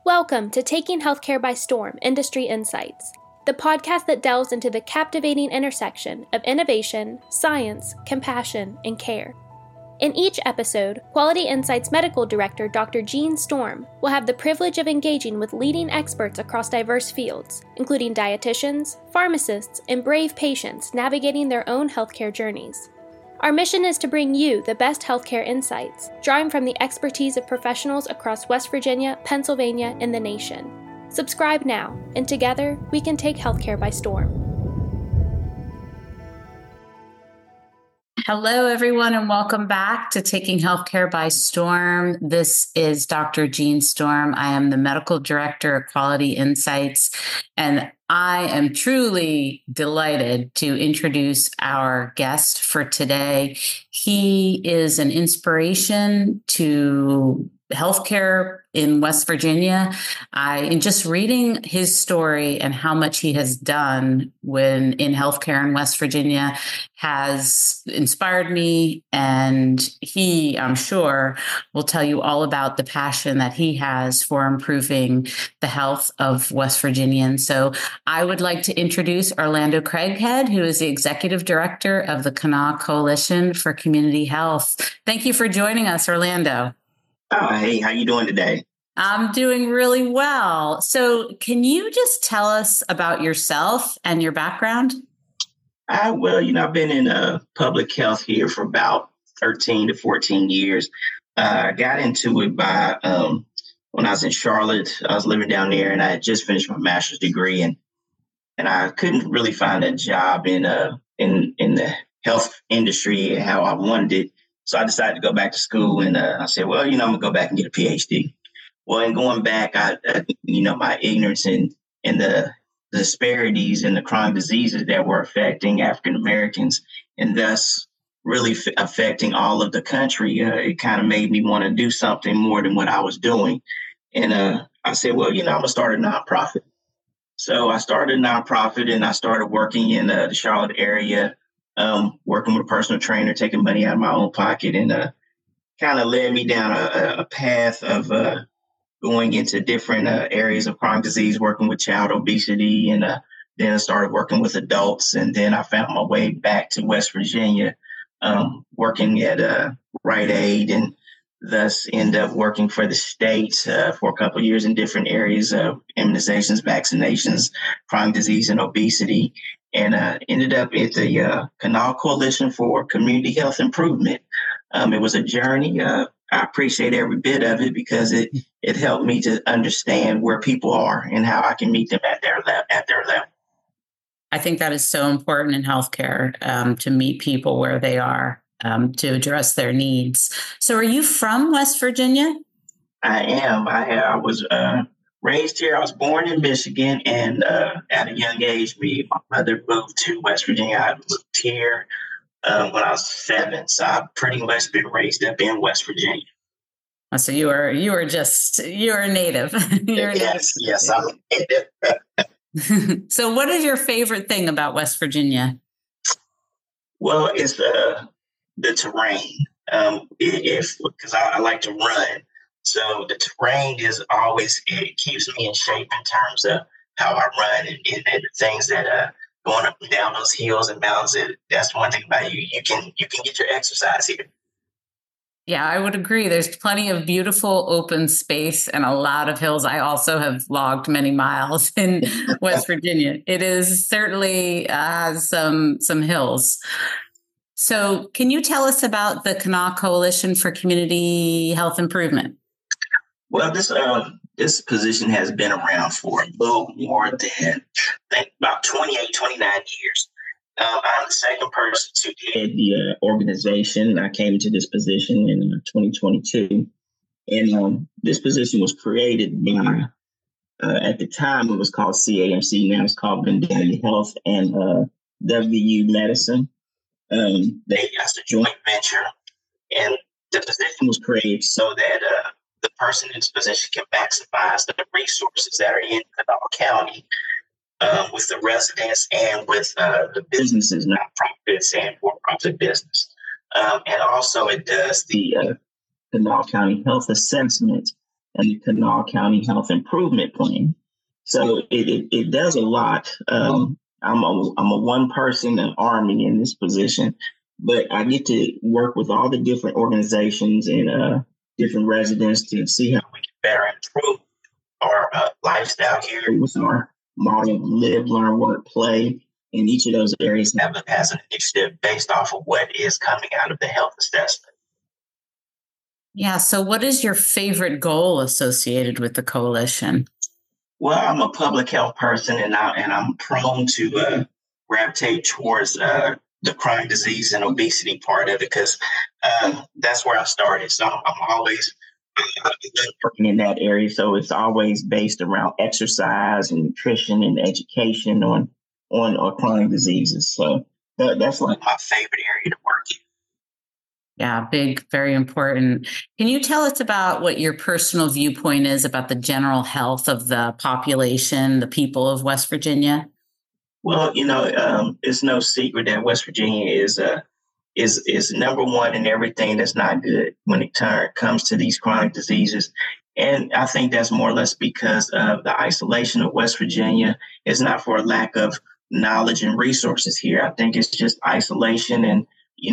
Welcome to Taking Healthcare by Storm Industry Insights, the podcast that delves into the captivating intersection of innovation, science, compassion, and care. In each episode, Quality Insights Medical Director Dr. Gene Storm will have the privilege of engaging with leading experts across diverse fields, including dietitians, pharmacists, and brave patients navigating their own healthcare journeys. Our mission is to bring you the best healthcare insights, drawing from the expertise of professionals across West Virginia, Pennsylvania, and the nation. Subscribe now, and together we can take healthcare by storm. Hello, everyone, and welcome back to Taking Healthcare by Storm. This is Dr. Gene Storm. I am the Medical Director of Quality Insights, and I am truly delighted to introduce our guest for today. He is an inspiration to healthcare in West Virginia. In just reading his story and how much he has done in healthcare in West Virginia has inspired me. And he, I'm sure, will tell you all about the passion that he has for improving the health of West Virginians. So I would like to introduce Orlando Craighead, who is the Executive Director of the Kanawha Coalition for Community Health. Thank you for joining us, Orlando. Oh, hey, how you doing today? I'm doing really well. So can you just tell us about yourself and your background? I've been in public health here for about 13 to 14 years. I got into it by when I was in Charlotte. I was living down there, and I had just finished my master's degree, and I couldn't really find a job in the health industry how I wanted it. So I decided to go back to school, and I said, well, I'm going to go back and get a PhD. Well, in going back, my ignorance in the disparities and the chronic diseases that were affecting African Americans and thus really affecting all of the country, it kind of made me want to do something more than what I was doing. And I said, well, I'm going to start a nonprofit. So I started a nonprofit, and I started working in the Charlotte area, working with a personal trainer, taking money out of my own pocket, and kind of led me down a path of going into different areas of chronic disease, working with child obesity, and then I started working with adults. And then I found my way back to West Virginia, working at Rite Aid, and thus end up working for the state for a couple of years in different areas of immunizations, vaccinations, chronic disease, and obesity. And ended up at the Kanawha Coalition for Community Health Improvement. It was a journey. I appreciate every bit of it because it helped me to understand where people are and how I can meet them at their level. I think that is so important in healthcare, to meet people where they are, to address their needs. So are you from West Virginia? I am. I was raised here. I was born in Michigan, and at a young age, my mother moved to West Virginia. I moved here when I was 7, so I've pretty much been raised up in West Virginia. So you're a native. Yes, I'm a native. So what is your favorite thing about West Virginia? Well, it's the terrain. Because I like to run. So the terrain it keeps me in shape in terms of how I run and the things that going up and down those hills and mountains. That's one thing about you. You can get your exercise here. Yeah, I would agree. There's plenty of beautiful open space and a lot of hills. I also have logged many miles in West Virginia. It is certainly some hills. So can you tell us about the Kanawha Coalition for Community Health Improvement? Well, this position has been around for a little more than, I think, about 28, 29 years. I'm the second person to head the organization. I came to this position in 2022. And this position was created by, at the time, it was called CAMC. Now it's called Vandalia Health and WU Medicine. That's a joint venture. And the position was created so that the person in this position can maximize the resources that are in Kanawha County with the residents and with the businesses, nonprofits and for-profit business. And also it does the Kanawha County Health Assessment and the Kanawha County Health Improvement Plan. So it does a lot. I'm a one-person army in this position, but I get to work with all the different organizations and different residents to see how we can better improve our lifestyle here with our model of live, learn, work, play. And each of those areas has an initiative based off of what is coming out of the health assessment. Yeah. So what is your favorite goal associated with the coalition? Well, I'm a public health person, and I'm prone to gravitate towards the chronic disease and obesity part of it because that's where I started. So I'm always working in that area. So it's always based around exercise and nutrition and education on chronic diseases. So that's like my favorite area to work in. Yeah, big, very important. Can you tell us about what your personal viewpoint is about the general health of the population, the people of West Virginia? Well, it's no secret that West Virginia is number one in everything that's not good when it comes to these chronic diseases. And I think that's more or less because of the isolation of West Virginia. It's not for a lack of knowledge and resources here. I think it's just isolation, and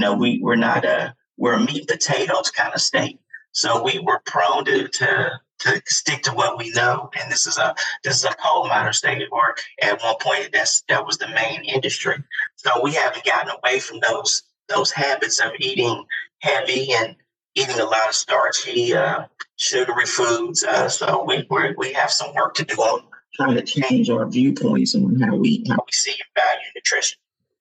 we're a meat and potatoes kind of state. So we're prone to stick to what we know. And this is a coal miner state, or at one point that was the main industry. So we haven't gotten away from those habits of eating heavy and eating a lot of starchy, sugary foods. So we have some work to do on trying to change our viewpoints on how we see and value nutrition.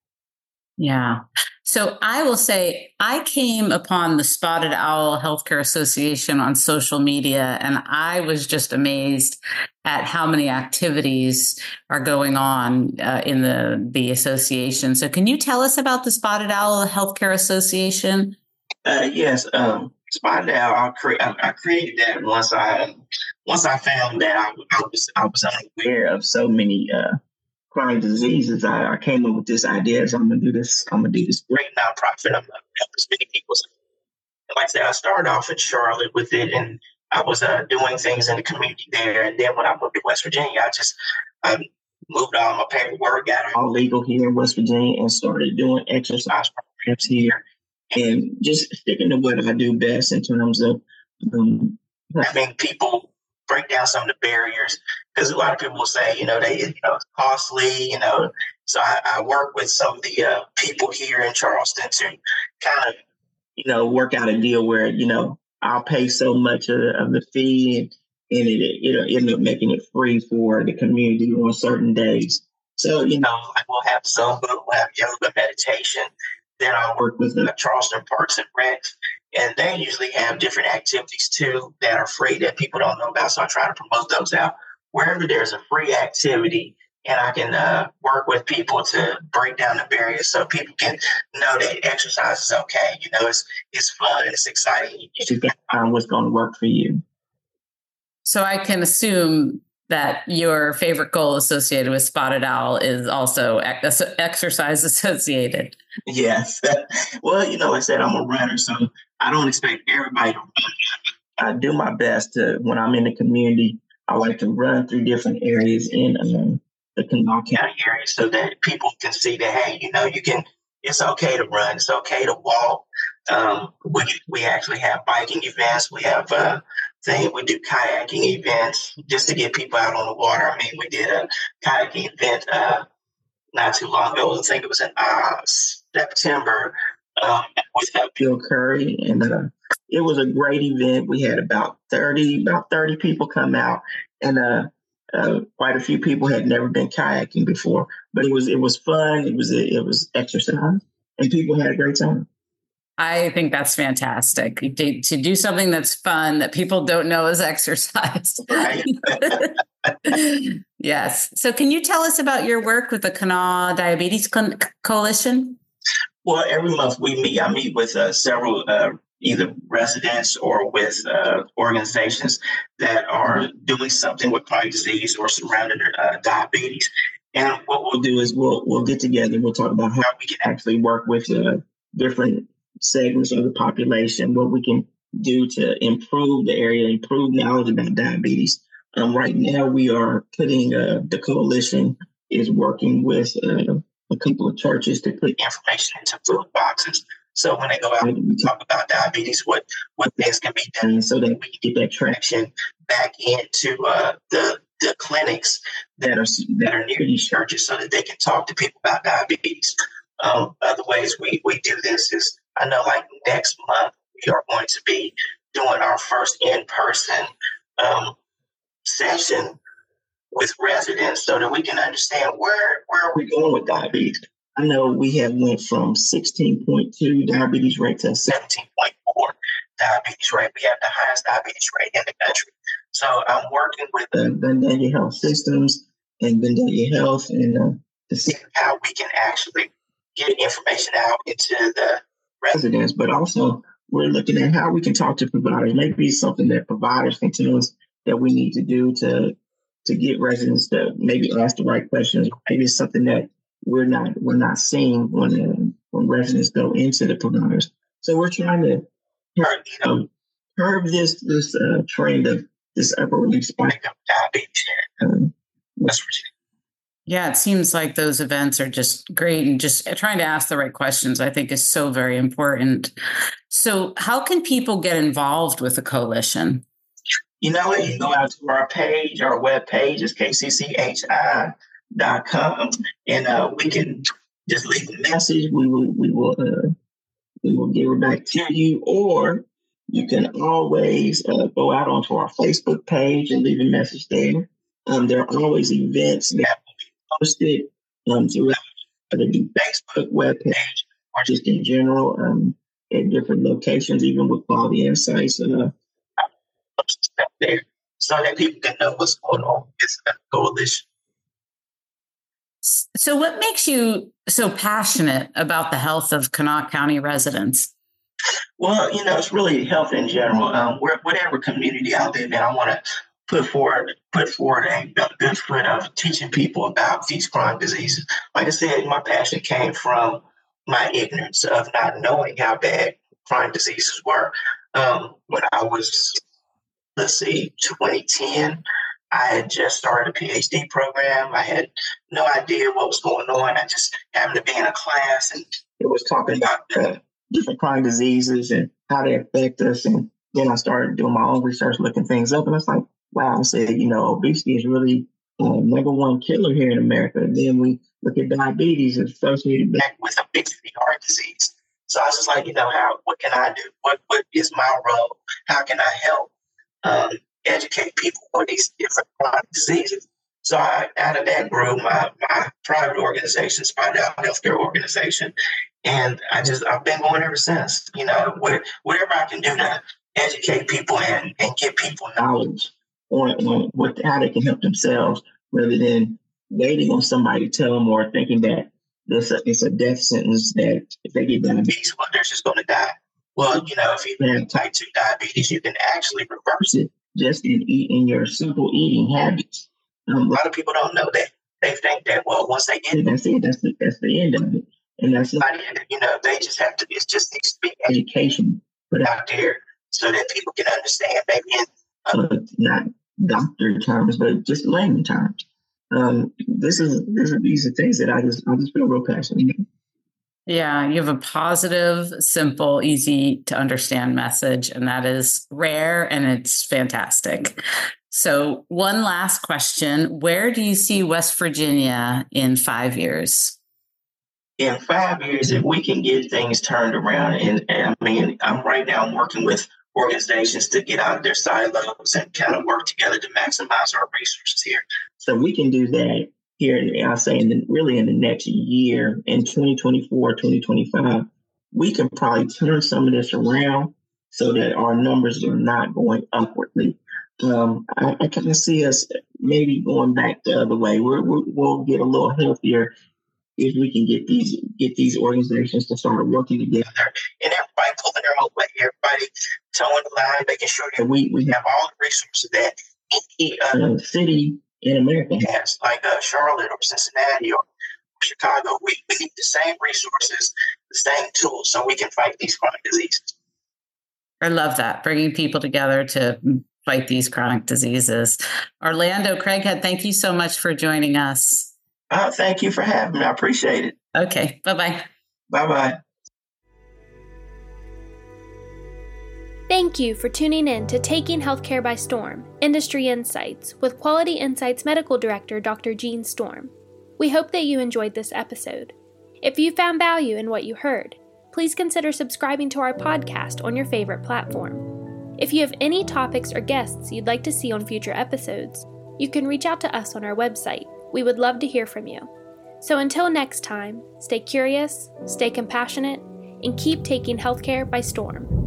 Yeah. So I will say I came upon the Spotted Owl Healthcare Association on social media, and I was just amazed at how many activities are going on in the association. So can you tell us about the Spotted Owl Healthcare Association? Yes. Spotted Owl, I created that once I found that I was unaware of so many chronic diseases. I came up with this idea. So I'm gonna do this great nonprofit. I'm gonna help as many people. Like I said, I started off in Charlotte with it, and I was doing things in the community there. And then when I moved to West Virginia, I moved all my paperwork, got all legal here in West Virginia, and started doing exercise programs here, and just sticking to what I do best in terms of having people break down some of the barriers, because a lot of people will say, it's costly, So I work with some of the people here in Charleston to kind of, work out a deal where, I'll pay so much of the fee and it end up making it free for the community on certain days. So, we'll have Zumba, we'll have yoga, meditation. Then I'll work with the Charleston Parks and Rec. And they usually have different activities, too, that are free that people don't know about. So I try to promote those out. Wherever there's a free activity, and I can work with people to break down the barriers so people can know that exercise is okay. It's fun, it's exciting. You just got to find what's going to work for you. So I can assume that your favorite goal associated with Spotted Owl is also exercise associated. Yes. Well, like I said, I'm a runner, so I don't expect everybody to run. I do my best to, when I'm in the community, I like to run through different areas in the Kanawha County area so that people can see that, hey, it's okay to run. It's okay to walk. We actually have biking events. We have we do kayaking events just to get people out on the water. I mean, we did a kayaking event not too long ago. I think it was in September with Bill Curry, and it was a great event. We had about 30 people come out, and quite a few people had never been kayaking before. But it was fun. It was exercise, and people had a great time. I think that's fantastic to do something that's fun that people don't know is exercise. Right. Yes. So can you tell us about your work with the Kanawha Diabetes Coalition? Well, every month we meet. I meet with several either residents or with organizations that are doing something with chronic disease or surrounding diabetes. And what we'll do is we'll get together and we'll talk about how we can actually work with different segments of the population, what we can do to improve the area, improve knowledge about diabetes. Right now, we are putting the coalition is working with a couple of churches to put information into food boxes. So when they go out and we talk about diabetes, what things can be done so that we can get that traction back into the clinics that are near these churches, so that they can talk to people about diabetes. Other ways we do this is, I know, like next month we are going to be doing our first in-person session with residents, so that we can understand where are we going with diabetes. I know we have went from 16.2 diabetes rate to 17.4 diabetes rate. We have the highest diabetes rate in the country. So I'm working with Vandalia Health Systems and Vandalia Health and to see how we can actually get information out into the residents, but also we're looking at how we can talk to providers. Maybe it's something that providers can tell us that we need to do to get residents to maybe ask the right questions. Maybe it's something that we're not seeing when residents go into the providers. So we're trying to curb this trend of this upwardly spike of diabetes in West Virginia. Yeah, it seems like those events are just great, and just trying to ask the right questions, I think, is so very important. So how can people get involved with the coalition? You know what? You can go out to our page, our webpage is kcchi.com, and we can just leave a message. We will get it back to you, or you can always go out onto our Facebook page and leave a message there. There are always events that will be posted throughout the Facebook webpage, or just in general at different locations, even with Quality Insights there, so that people can know what's going on with the coalition. So what makes you so passionate about the health of Kanawha County residents? Well, it's really health in general. Whatever community I live in, I want to put forward a good foot of teaching people about these chronic diseases. Like I said, my passion came from my ignorance of not knowing how bad chronic diseases were. When I was, 2010, I had just started a PhD program. I had no idea what was going on. I just happened to be in a class, and it was talking about different chronic diseases and how they affect us. And then I started doing my own research, looking things up, and I was like, wow, I said, obesity is really number one killer here in America. And then we look at diabetes associated back with obesity, heart disease. So I was just like, what can I do? What is my role? How can I help educate people on these different chronic diseases? So out of that grew my private organization, Spotted Out Healthcare Organization. And I've been going ever since. Whatever I can do to educate people and give people knowledge on how they can help themselves, rather than waiting on somebody to tell them, or thinking that it's a death sentence, that if they get diabetes, well, they're just going to die. Well, if you have type 2 diabetes, you can actually reverse it just in your simple eating habits. A lot of people don't know that. They think that, well, once they get it, that's it. That's the end of it. And that's not it. They just have to, it just needs to be education put out there so that people can understand, maybe in not doctor terms, but just layman terms. These are things that I just feel real passionate about. Yeah, you have a positive, simple, easy to understand message, and that is rare, and it's fantastic. So one last question. Where do you see West Virginia in 5 years? In 5 years, if we can get things turned around, and I'm working with organizations to get out of their silos and kind of work together to maximize our resources here. So we can do that here, I'll say, in the next year, in 2024, 2025, we can probably turn some of this around so that our numbers are not going upwardly. I kind of see us maybe going back the other way. We'll get a little healthier if we can get these organizations to start working together, and everybody pulling their own weight, everybody towing the line, making sure that we have all the resources that any city in America has, like Charlotte or Cincinnati or Chicago. We need the same resources, the same tools, so we can fight these chronic diseases. I love that, bringing people together to fight these chronic diseases. Orlando Craighead, thank you so much for joining us. Thank you for having me. I appreciate it. Okay, bye-bye. Bye-bye. Thank you for tuning in to Taking Healthcare by Storm, Industry Insights, with Quality Insights Medical Director Dr. Gene Storm. We hope that you enjoyed this episode. If you found value in what you heard, please consider subscribing to our podcast on your favorite platform. If you have any topics or guests you'd like to see on future episodes, you can reach out to us on our website. We would love to hear from you. So until next time, stay curious, stay compassionate, and keep taking healthcare by storm.